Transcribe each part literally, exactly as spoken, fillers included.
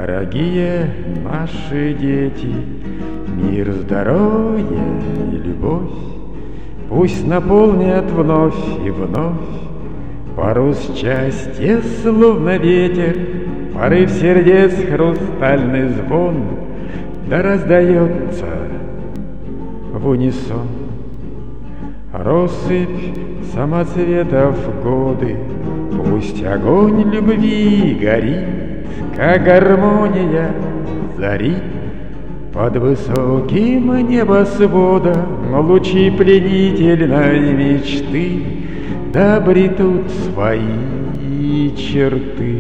Дорогие наши дети, мир, здоровье и любовь пусть наполнят вновь и вновь парус счастья, словно ветер, порыв сердец, хрустальный звон, да раздается в унисон. Россыпь самоцветов годы, пусть огонь любви горит, как гармония зари. Под высоким небосводом лучи пленительной мечты да обретут свои черты.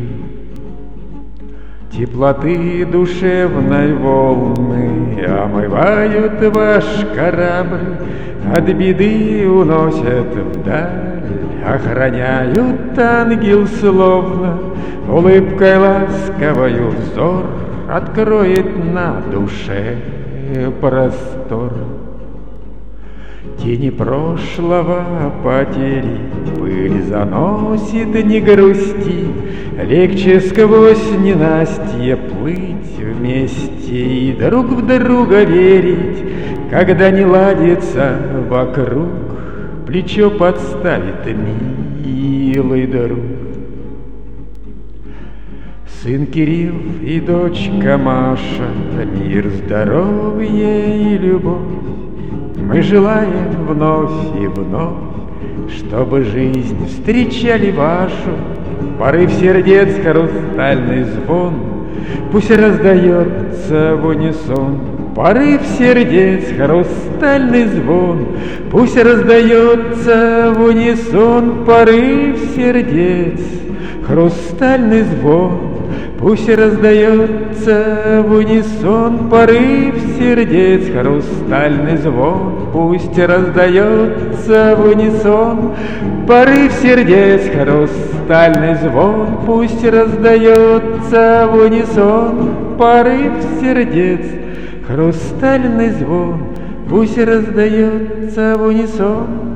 Теплоты душевной волны омывают ваш корабль, от беды уносят вдаль, охраняют ангел словно, улыбкой ласковою взор откроет на душе простор. Тени прошлого потери пыль заносит, не грусти, легче сквозь ненастье плыть вместе и друг в друга верить, когда не ладится вокруг, плечо подставит милый друг. Сын Кирилл и дочка Маша, мир, здоровье и любовь, мы желаем вновь и вновь, чтобы жизнь встречали вашу, порыв сердец, хрустальный звон, пусть раздается в унисон. Порыв сердец, хрустальный звон, пусть раздается в унисон. Порыв сердец, хрустальный звон, пусть раздается в унисон. Порыв сердец, хрустальный звон, пусть раздается в унисон. Порыв сердец, хрустальный звон, пусть раздается в унисон. Порыв сердец, хрустальный звон, пусть раздается в унисон.